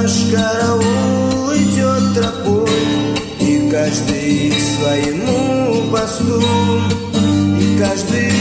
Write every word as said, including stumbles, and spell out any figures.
наш караул идет тропой, и каждый к своему посту, и каждый